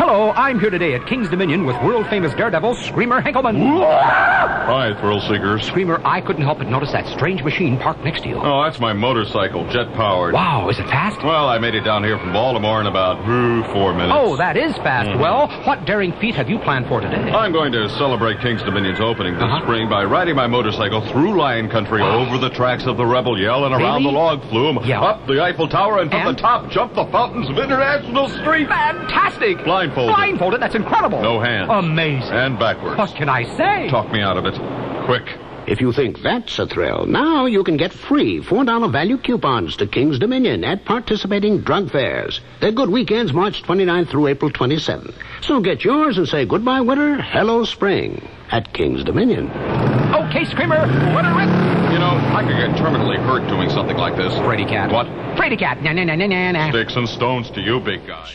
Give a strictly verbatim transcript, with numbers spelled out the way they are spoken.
Hello, I'm here today at King's Dominion with world-famous daredevil Screamer Henkelman. Hi, thrill seekers. Screamer, I couldn't help but notice that strange machine parked next to you. Oh, that's my motorcycle, jet-powered. Wow, is it fast? Well, I made it down here from Baltimore in about ooh, four minutes. Oh, that is fast. Mm-hmm. Well, what daring feat have you planned for today? I'm going to celebrate King's Dominion's opening this uh-huh. spring by riding my motorcycle through Lion Country, wow. over the tracks of the Rebel Yell and around really? the log flume, yeah. up the Eiffel Tower, and from and? the top jump the fountains of International Street. Fantastic! Blindfolded. Blindfolded? That's incredible. No hands. Amazing. And backwards. What can I say? Talk me out of it. Quick. If you think that's a thrill, now you can get free four dollar value coupons to King's Dominion at participating drug fairs. They're good weekends, March twenty-ninth through April twenty-seventh. So get yours and say goodbye winter, hello spring at King's Dominion. Okay, Screamer, what a rip! You know, I could get terminally hurt doing something like this. Fraidy cat. What? Fraidy cat. Na na na na na na. Sticks and stones to you, big guy.